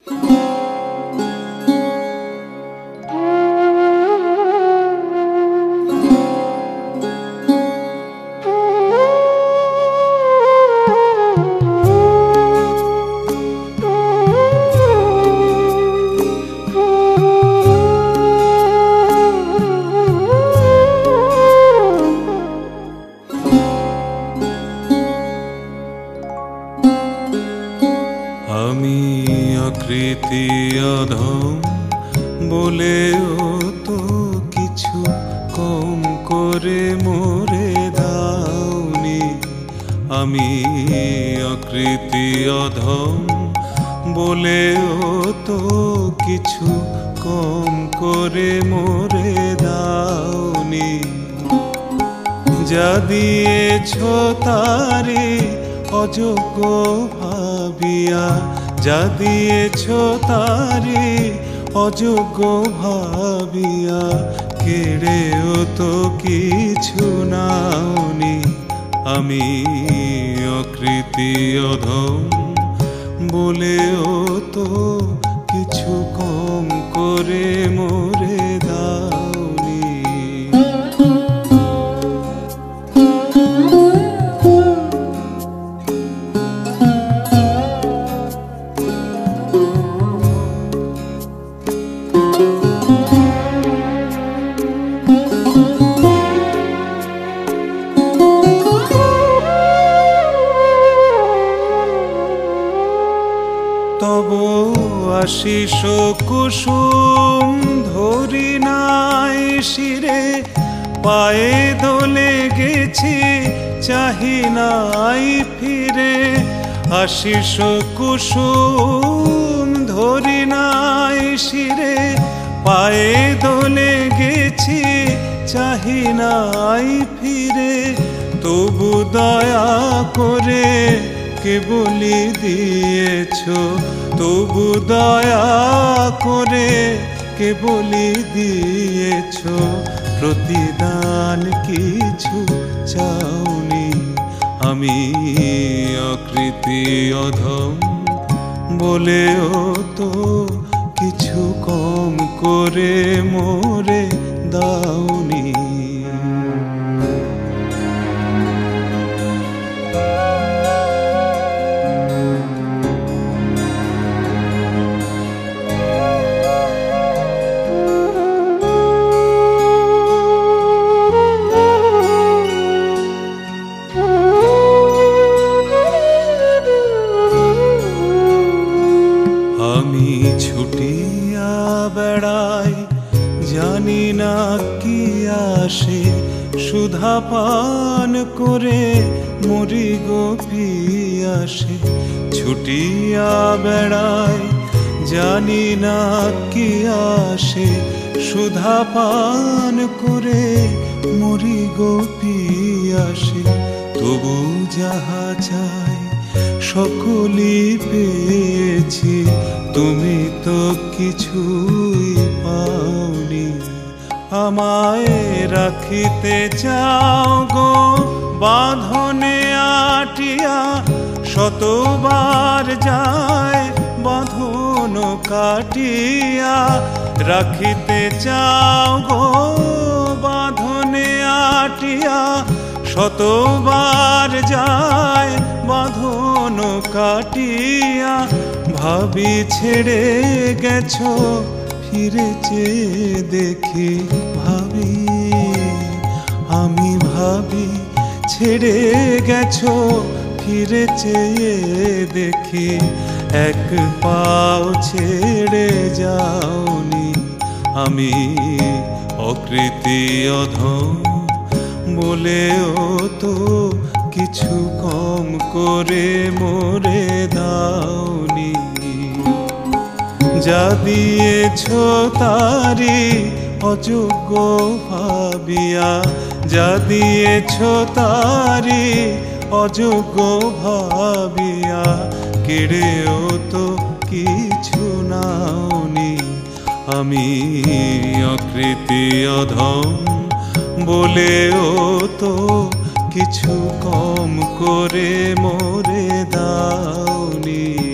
আমি আকৃতি অধম বলেও তো কিছু কম করে মোরে দাওনি। আমি আকৃতি অধম বলেও তো কিছু কম করে মোরে দাওনি। যা দিয়েছ তারে অযোগ্য ভাবিয়া, যা দিয়েছ তারে অযোগ্য ভাবিয়া, কেড়েও তো কিছু নাওনি। আমি আকৃতি অধম বলেও তো কিছু কম করে মোরে দাওনি। তব আশিস কুসুম ধরি নাই শিরে, পায়ে দোলে গেছি চাহি নাই ফিরে। আশিস কুসুম ধরি নাই শিরে, পায়ে দোলে গেছি চাহি নাই ফিরে। তবু দয়া করে কে বলি দিয়েছ, তবু দয়া করে কে বলি দিয়েছ। প্রতিদান কিছু চাওনি। আমি আকৃতি অধম বলেও তো কিছু কম করে মোরে দাওনি। আমি ছুটিয়া বেড়াই জানি না কি আসে, সুধা পান করে মরি গো পিয়াসে। ছুটিয়া বেড়াই জানি না কি আসে, সুধা পান করে মরি গো পিয়াসে। তবু যাহা চাই সকলই পেয়েছি, তুমি তো কিছুই পাওনি। আমায় রাখিতে চাও গো বাঁধনে আটিয়া, শতবার যায় বাঁধন কাটিয়া। রাখিতে চাও গো বাঁধনে আটিয়া, শতবার যায় বাঁধন কাটিয়া। ভাবি ছেড়ে গেছো ফিরে চেয়ে দেখি, ভাবি আমি ভাবি ছেড়ে গেছো ফিরে চেয়ে দেখি। এক পাও ছেড়ে যাওনি। আমি আকৃতি অধম বলেও তো কিছু কম করে মোরে দাওনি। যা দিয়েছ তারি অযোগ্য ভাবিয়া, যা দিয়েছ তারি অযোগ্য ভাবিয়া, কেড়েও তো কিছু নাওনি। আমি আকৃতি অধম বলেও তো কিছু কম করে মোরে দাওনি।